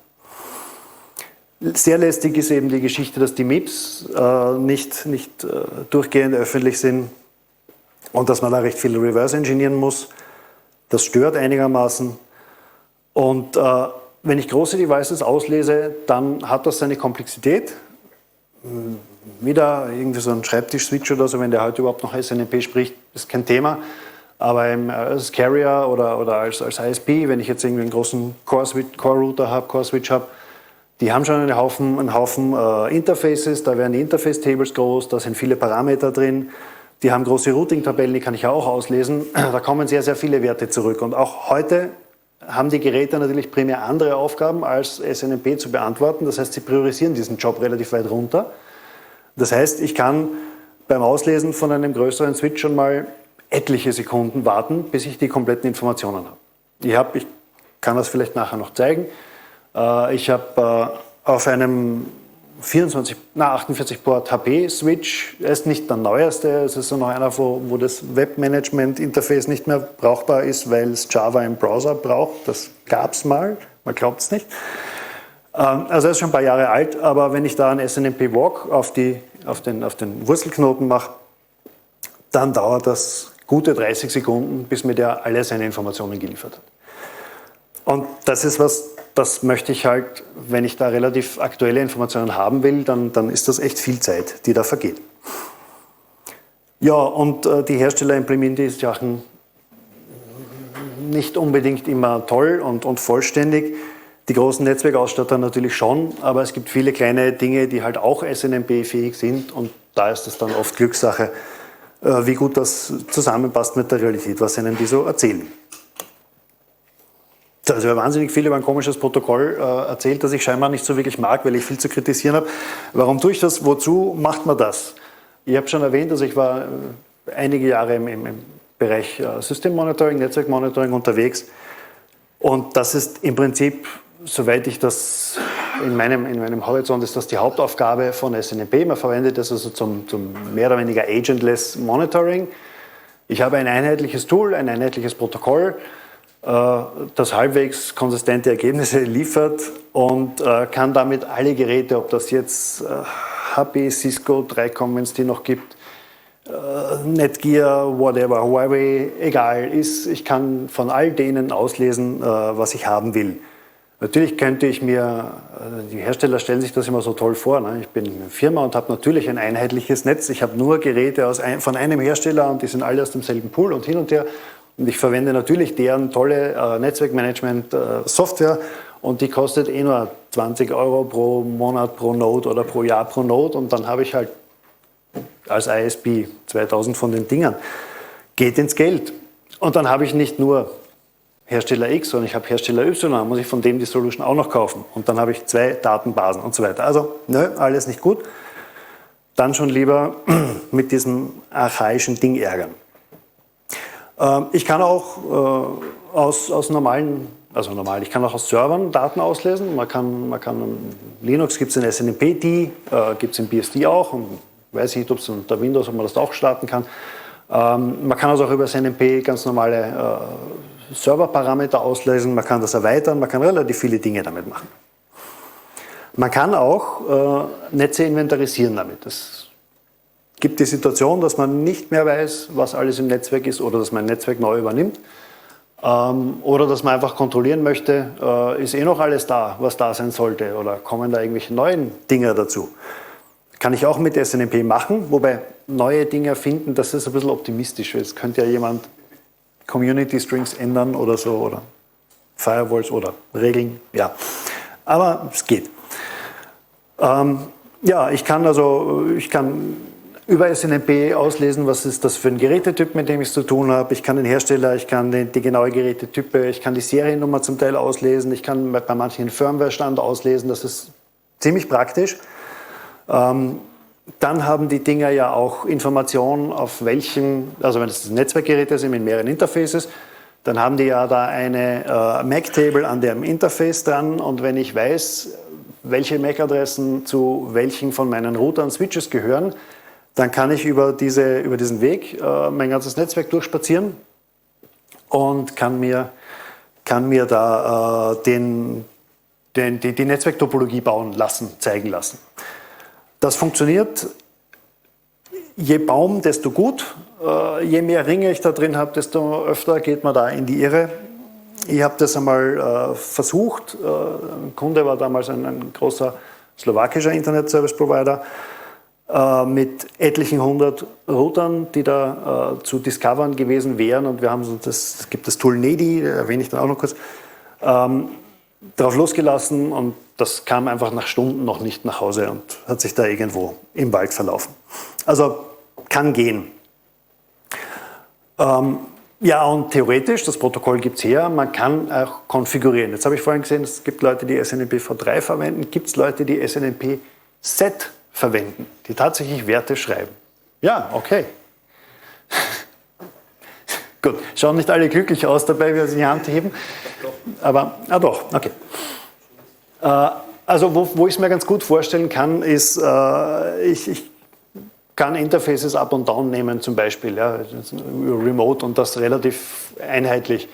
Sehr lästig ist eben die Geschichte, dass die MIPs nicht durchgehend öffentlich sind und dass man da recht viel reverse engineeren muss. Das stört einigermaßen. Und wenn ich große Devices auslese, dann hat das seine Komplexität. Wieder irgendwie so ein Schreibtisch-Switch oder so, wenn der heute überhaupt noch SNMP spricht, ist kein Thema. Aber als Carrier oder als ISP, wenn ich jetzt irgendwie einen großen Core-Router habe, Core-Switch habe, die haben schon einen Haufen Interfaces, da werden die Interface-Tables groß, da sind viele Parameter drin. Die haben große Routing-Tabellen, die kann ich auch auslesen. Da kommen sehr, sehr viele Werte zurück. Und auch heute haben die Geräte natürlich primär andere Aufgaben, als SNMP zu beantworten. Das heißt, sie priorisieren diesen Job relativ weit runter. Das heißt, ich kann beim Auslesen von einem größeren Switch schon mal etliche Sekunden warten, bis ich die kompletten Informationen habe. Ich kann das vielleicht nachher noch zeigen. Ich habe auf einem 48-Port HP-Switch, er ist nicht der neueste, es ist so noch einer, wo das Webmanagement-Interface nicht mehr brauchbar ist, weil es Java im Browser braucht. Das gab es mal, man glaubt es nicht. Also er ist schon ein paar Jahre alt, aber wenn ich da einen SNMP Walk auf den Wurzelknoten mache, dann dauert das gute 30 Sekunden, bis mir der alle seine Informationen geliefert hat. Und das ist was, das möchte ich halt, wenn ich da relativ aktuelle Informationen haben will, dann ist das echt viel Zeit, die da vergeht. Ja, und die Hersteller implementieren die Sachen nicht unbedingt immer toll und vollständig. Die großen Netzwerkausstatter natürlich schon, aber es gibt viele kleine Dinge, die halt auch SNMP-fähig sind und da ist es dann oft Glückssache, wie gut das zusammenpasst mit der Realität, was ihnen die so erzählen. Also ich habe wahnsinnig viel über ein komisches Protokoll erzählt, das ich scheinbar nicht so wirklich mag, weil ich viel zu kritisieren habe. Warum tue ich das? Wozu macht man das? Ich habe schon erwähnt, also ich war einige Jahre im Bereich Systemmonitoring, Netzwerkmonitoring unterwegs und das ist im Prinzip, soweit ich das in meinem Horizont ist das die Hauptaufgabe von SNMP. Man verwendet das also zum mehr oder weniger agentless Monitoring. Ich habe ein einheitliches Tool, ein einheitliches Protokoll, das halbwegs konsistente Ergebnisse liefert und kann damit alle Geräte, ob das jetzt HP, Cisco, 3Com, wenn es die noch gibt, Netgear, whatever, Huawei, egal ist, ich kann von all denen auslesen, was ich haben will. Natürlich könnte ich mir, die Hersteller stellen sich das immer so toll vor, ne? Ich bin eine Firma und habe natürlich ein einheitliches Netz, ich habe nur Geräte von einem Hersteller und die sind alle aus demselben Pool und hin und her. Und ich verwende natürlich deren tolle Netzwerkmanagement-Software und die kostet eh nur 20 € pro Monat pro Node oder pro Jahr pro Node und dann habe ich halt als ISP 2000 von den Dingern. Geht ins Geld. Und dann habe ich nicht nur Hersteller X, sondern ich habe Hersteller Y, dann muss ich von dem die Solution auch noch kaufen. Und dann habe ich 2 Datenbasen und so weiter. Also, alles nicht gut. Dann schon lieber mit diesem archaischen Ding ärgern. Ich kann auch aus normalen, ich kann auch aus Servern Daten auslesen. Man kann Linux gibt es in SNMP-D, gibt es in BSD auch. Und weiß ich nicht, ob es unter Windows, ob man das auch starten kann. Man kann also auch über SNMP ganz normale Serverparameter auslesen. Man kann das erweitern, man kann relativ viele Dinge damit machen. Man kann auch Netze inventarisieren damit. Es gibt die Situation, dass man nicht mehr weiß, was alles im Netzwerk ist oder dass man ein Netzwerk neu übernimmt. Oder dass man einfach kontrollieren möchte, ist eh noch alles da, was da sein sollte oder kommen da irgendwelche neuen Dinge dazu. Kann ich auch mit SNMP machen, wobei neue Dinge finden, das ist ein bisschen optimistisch. Jetzt könnte ja jemand Community Strings ändern oder so oder Firewalls oder Regeln, ja. Aber es geht. Ja, ich kann über SNMP auslesen, was ist das für ein Gerätetyp, mit dem ich es zu tun habe. Ich kann den Hersteller, ich kann die genaue Gerätetype, ich kann die Seriennummer zum Teil auslesen, ich kann bei manchen den Firmware-Stand auslesen, das ist ziemlich praktisch. Dann haben die Dinger ja auch Informationen, auf welchen, also wenn es Netzwerkgeräte sind mit mehreren Interfaces, dann haben die ja da eine MAC-Table an dem Interface dran und wenn ich weiß, welche MAC-Adressen zu welchen von meinen Routern, Switches gehören, dann kann ich über diesen Weg mein ganzes Netzwerk durchspazieren und kann mir da die Netzwerktopologie bauen lassen, zeigen lassen. Das funktioniert je Baum, desto gut. Je mehr Ringe ich da drin habe, desto öfter geht man da in die Irre. Ich habe das einmal versucht. Ein Kunde war damals ein großer slowakischer Internet-Service-Provider mit etlichen 100 Routern, die da zu discovern gewesen wären. Und wir haben so es gibt das Tool Nedi, erwähne ich dann auch noch kurz, drauf losgelassen und das kam einfach nach Stunden noch nicht nach Hause und hat sich da irgendwo im Wald verlaufen. Also kann gehen. Ja, und theoretisch, das Protokoll gibt es her, man kann auch konfigurieren. Jetzt habe ich vorhin gesehen, es gibt Leute, die SNMP v3 verwenden, gibt es Leute, die SNMP Set verwenden, die tatsächlich Werte schreiben. Ja, okay. Gut, schauen nicht alle glücklich aus dabei, wie sie die Hand heben, aber, doch, okay. Also wo ich es mir ganz gut vorstellen kann, ist, ich kann Interfaces up und down nehmen zum Beispiel, ja, über Remote und das relativ einheitlich.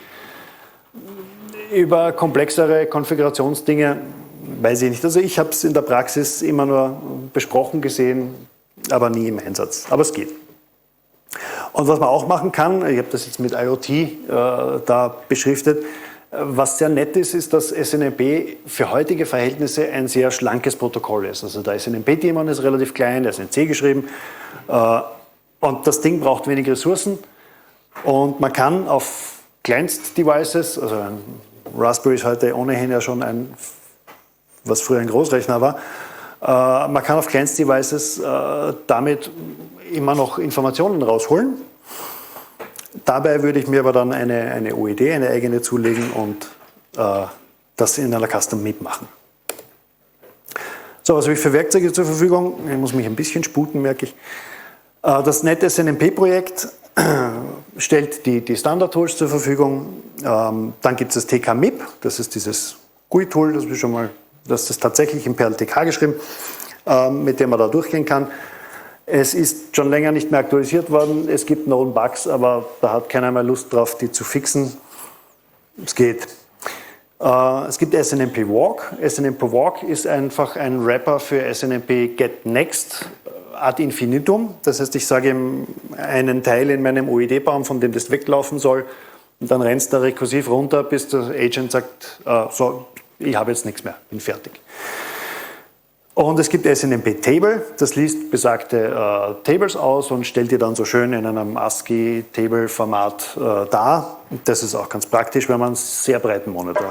Über komplexere Konfigurationsdinge weiß ich nicht. Also ich habe es in der Praxis immer nur besprochen gesehen, aber nie im Einsatz. Aber es geht. Und was man auch machen kann, ich habe das jetzt mit IoT da beschriftet, was sehr nett ist, ist, dass SNMP für heutige Verhältnisse ein sehr schlankes Protokoll ist. Also der SNMP-Daemon ist relativ klein, der ist in C geschrieben und das Ding braucht wenig Ressourcen und man kann auf Kleinst-Devices, also ein Raspberry ist heute ohnehin ja schon ein, was früher ein Großrechner war, man kann auf Kleinst-Devices damit immer noch Informationen rausholen. Dabei würde ich mir aber dann eine OED, eine eigene zulegen und das in einer Custom MIP machen. So, was habe ich für Werkzeuge zur Verfügung? Ich muss mich ein bisschen sputen, merke ich. Das NetSNMP-Projekt stellt die Standard-Tools zur Verfügung. Dann gibt es das TK-MIP, das ist dieses GUI-Tool, das ist tatsächlich in Perl TK geschrieben, mit dem man da durchgehen kann. Es ist schon länger nicht mehr aktualisiert worden. Es gibt Known Bugs, aber da hat keiner mehr Lust drauf, die zu fixen. Es geht. Es gibt SNMP Walk. SNMP Walk ist einfach ein Wrapper für SNMP Get Next ad infinitum. Das heißt, ich sage ihm einen Teil in meinem OED-Baum, von dem das weglaufen soll. Und dann rennt es da rekursiv runter, bis der Agent sagt, so, ich habe jetzt nichts mehr, bin fertig. Und es gibt SNMP Table, das liest besagte Tables aus und stellt die dann so schön in einem ASCII-Table-Format dar. Das ist auch ganz praktisch, wenn man einen sehr breiten Monitor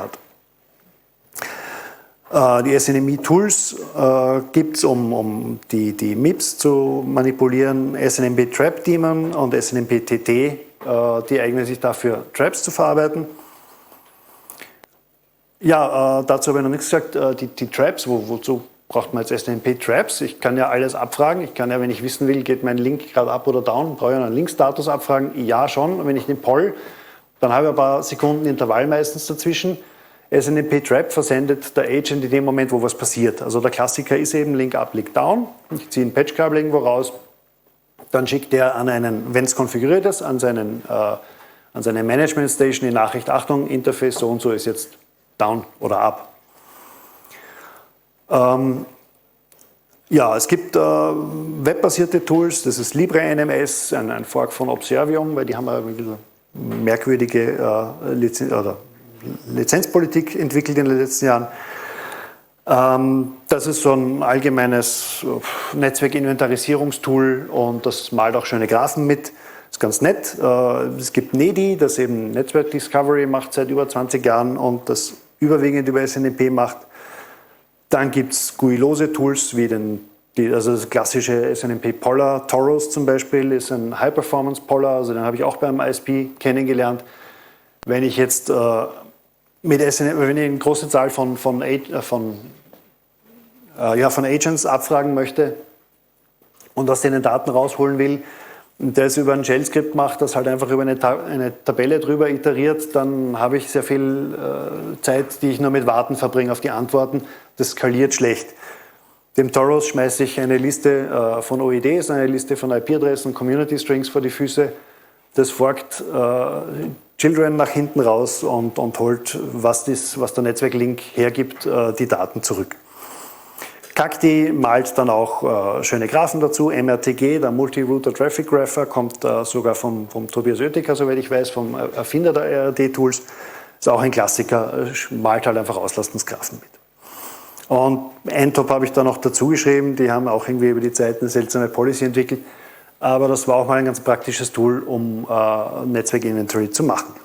hat. Die SNMP-Tools gibt es, um die MIPS zu manipulieren. SNMP Trap Daemon und SNMP TT, die eignen sich dafür, Traps zu verarbeiten. Ja, dazu habe ich noch nichts gesagt. Die Traps, wozu braucht man jetzt SNMP Traps? Ich kann ja alles abfragen. Ich kann ja, wenn ich wissen will, geht mein Link gerade up oder down, brauche ich einen Linkstatus abfragen? Ja, schon. Und wenn ich den Poll, dann habe ich ein paar Sekunden Intervall meistens dazwischen. SNMP Trap versendet der Agent in dem Moment, wo was passiert. Also der Klassiker ist eben Link up, Link down. Ich ziehe ein Patchkabel irgendwo raus. Dann schickt er an einen, wenn es konfiguriert ist, an seine Management Station die Nachricht, Achtung, Interface so und so ist jetzt down oder up. Ja, es gibt webbasierte Tools, das ist LibreNMS, ein Fork von Observium, weil die haben eine merkwürdige Lizenzpolitik entwickelt in den letzten Jahren. Das ist so ein allgemeines Netzwerkinventarisierungstool und das malt auch schöne Graphen mit. Das ist ganz nett. Es gibt Nedi, das eben Netzwerk Discovery macht seit über 20 Jahren und das überwiegend über SNMP macht. Dann gibt es GUI-lose Tools wie also das klassische SNMP Poller. Toros zum Beispiel ist ein High-Performance Poller, also den habe ich auch beim ISP kennengelernt. Wenn ich jetzt wenn ich eine große Zahl von Agents abfragen möchte und aus denen Daten rausholen will, und der es über ein Shell-Skript macht, das halt einfach über eine Tabelle drüber iteriert, dann habe ich sehr viel Zeit, die ich nur mit Warten verbringe auf die Antworten. Das skaliert schlecht. Dem Toros schmeiße ich eine Liste von OEDs, eine Liste von IP-Adressen, Community-Strings vor die Füße. Das forkt Children nach hinten raus und holt, was der Netzwerklink hergibt, die Daten zurück. Cacti malt dann auch schöne Graphen dazu. MRTG, der Multi-Router Traffic Grapher, kommt sogar vom Tobias Oettinger, soweit ich weiß, vom Erfinder der ARD-Tools. Ist auch ein Klassiker, malt halt einfach Auslastungsgraphen mit. Und Eintop habe ich da noch dazu geschrieben, die haben auch irgendwie über die Zeit eine seltsame Policy entwickelt. Aber das war auch mal ein ganz praktisches Tool, um Netzwerk-Inventory zu machen.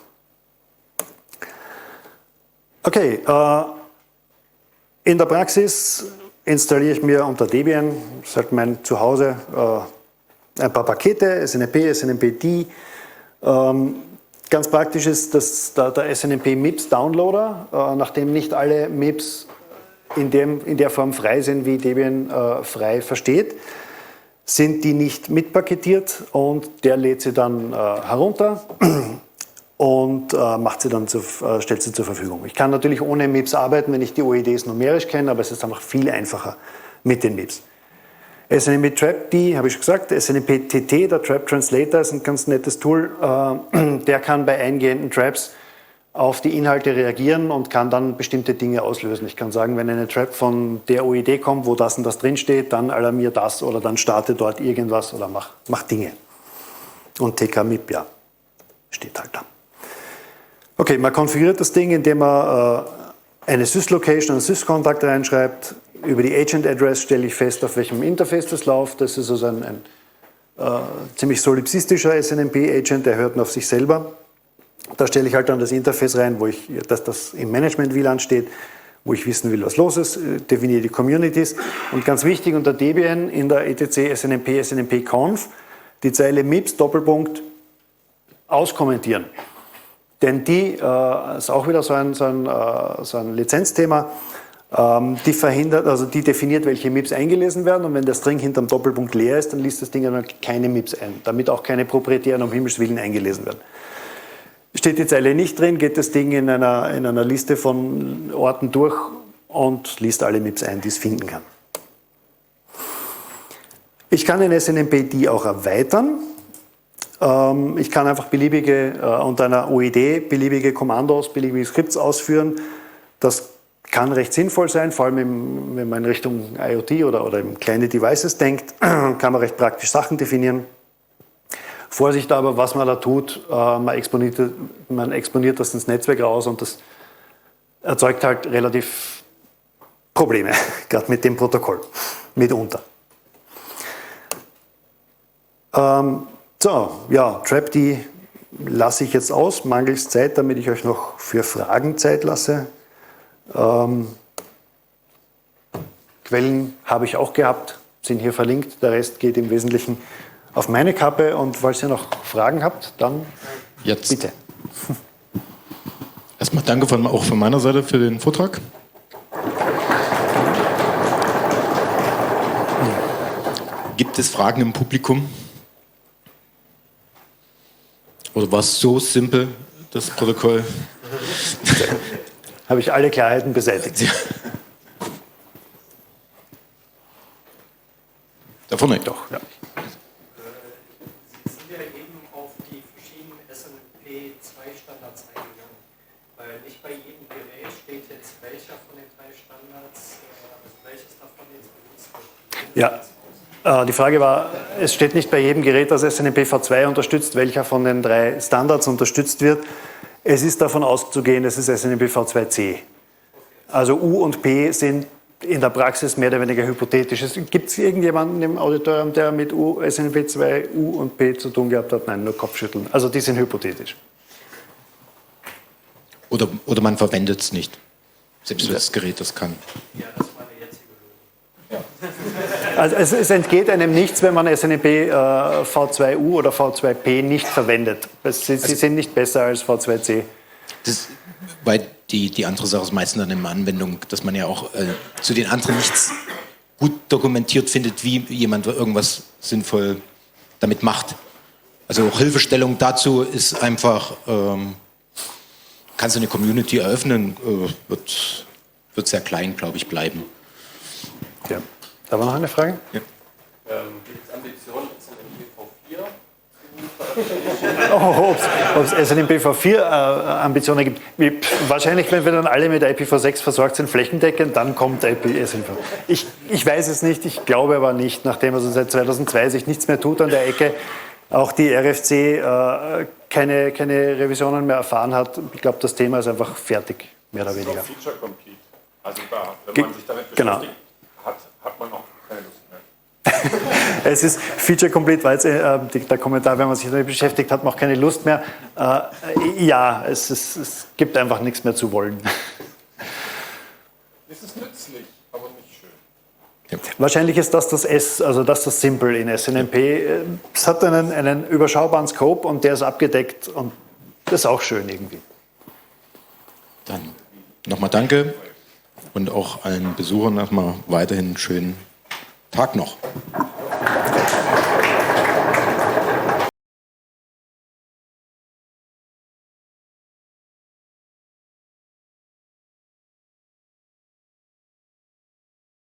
Okay, in der Praxis installiere ich mir unter Debian, das ist halt mein Zuhause, ein paar Pakete, SNMP, SNMP-D. Ganz praktisch ist dass der SNMP-MIPS-Downloader, nachdem nicht alle MIPS in der Form frei sind, wie Debian frei versteht, sind die nicht mitpaketiert und der lädt sie dann herunter und stellt sie zur Verfügung. Ich kann natürlich ohne MIPS arbeiten, wenn ich die OIDs numerisch kenne, aber es ist einfach viel einfacher mit den MIPS. SNMP TRAP-D, habe ich schon gesagt, SNMP TT, der Trap Translator, ist ein ganz nettes Tool. Der kann bei eingehenden Traps auf die Inhalte reagieren und kann dann bestimmte Dinge auslösen. Ich kann sagen, wenn eine Trap von der OID kommt, wo das und das drinsteht, dann alarmier das oder dann starte dort irgendwas oder mach Dinge. Und TK-MIP, ja, steht halt da. Okay, man konfiguriert das Ding, indem man eine Sys-Location, einen Sys-Kontakt reinschreibt. Über die Agent-Address stelle ich fest, auf welchem Interface das läuft. Das ist also ein ziemlich solipsistischer SNMP-Agent, der hört nur auf sich selber. Da stelle ich halt dann das Interface rein, dass das im Management-WLAN steht, wo ich wissen will, was los ist, definiere die Communities. Und ganz wichtig unter Debian in der etc SNMP, SNMP-Conf, die Zeile MIPS Doppelpunkt auskommentieren. Denn die ist auch wieder so ein Lizenzthema, die definiert, welche MIPS eingelesen werden und wenn der String hinterm Doppelpunkt leer ist, dann liest das Ding dann keine MIPS ein, damit auch keine proprietären um Himmels Willen eingelesen werden. Steht die Zeile nicht drin, geht das Ding in einer Liste von Orten durch und liest alle MIPS ein, die es finden kann. Ich kann den SNMP-D auch erweitern. Ich kann einfach unter einer OID beliebige Kommandos, beliebige Skripts ausführen. Das kann recht sinnvoll sein, vor allem wenn man in Richtung IoT oder in kleine Devices denkt, kann man recht praktisch Sachen definieren. Vorsicht aber, was man da tut, man exponiert das ins Netzwerk raus und das erzeugt halt relativ Probleme, gerade mit dem Protokoll, mitunter. TRAP-D lasse ich jetzt aus, mangels Zeit, damit ich euch noch für Fragen Zeit lasse. Quellen habe ich auch gehabt, sind hier verlinkt, der Rest geht im Wesentlichen auf meine Kappe und falls ihr noch Fragen habt, dann jetzt bitte. Erstmal danke auch von meiner Seite für den Vortrag. Gibt es Fragen im Publikum? Oder war es so simpel, das Protokoll? Habe ich alle Klarheiten beseitigt. Ja. Da vorne. Doch, ja. Sie sind ja eben auf die verschiedenen SNMP-2-Standards eingegangen. Weil nicht bei jedem Gerät steht jetzt welcher von den 3 Standards, also welches davon jetzt benutzt wird. Ja, die Frage war, es steht nicht bei jedem Gerät, das SNMP V2 unterstützt, welcher von den 3 Standards unterstützt wird. Es ist davon auszugehen, es ist SNMP V2C. Also U und P sind in der Praxis mehr oder weniger hypothetisch. Gibt es irgendjemanden im Auditorium, der mit SNMP 2, U und P zu tun gehabt hat? Nein, nur Kopfschütteln. Also die sind hypothetisch. Oder man verwendet es nicht, selbst wenn das Gerät das kann. Ja, das war eine jetzige Lösung. Also es entgeht einem nichts, wenn man SNMP V2U oder V2P nicht verwendet. Sie sind nicht besser als V2C. Weil die andere Sache ist meistens dann eine Anwendung, dass man ja auch zu den anderen nichts gut dokumentiert findet, wie jemand irgendwas sinnvoll damit macht. Also auch Hilfestellung dazu ist einfach, kannst du eine Community eröffnen, wird sehr klein, glaube ich, bleiben. Ja. Da war noch eine Frage? Ja. Gibt es Ambitionen, SNMP V4 zu Ob es SNMP-v4 Ambitionen gibt. Wahrscheinlich, wenn wir dann alle mit IPv6 versorgt sind, flächendeckend, dann kommt SNMP. Ich weiß es nicht, ich glaube aber nicht, nachdem also seit 2002 sich nichts mehr tut an der Ecke, auch die RFC keine Revisionen mehr erfahren hat. Ich glaube, das Thema ist einfach fertig, mehr oder weniger. Das ist Feature Complete. Also da, wenn man sich damit beschäftigt, hat man auch keine Lust mehr. Es ist Feature Complete, weil der Kommentar, wenn man sich damit beschäftigt, hat man auch keine Lust mehr. Ja, es gibt einfach nichts mehr zu wollen. Es ist nützlich, aber nicht schön. Ja. Wahrscheinlich ist das S, also das Simple in SNMP. Es hat einen überschaubaren Scope und der ist abgedeckt und das ist auch schön irgendwie. Dann nochmal danke und auch allen Besuchern erstmal weiterhin einen schönen Tag noch.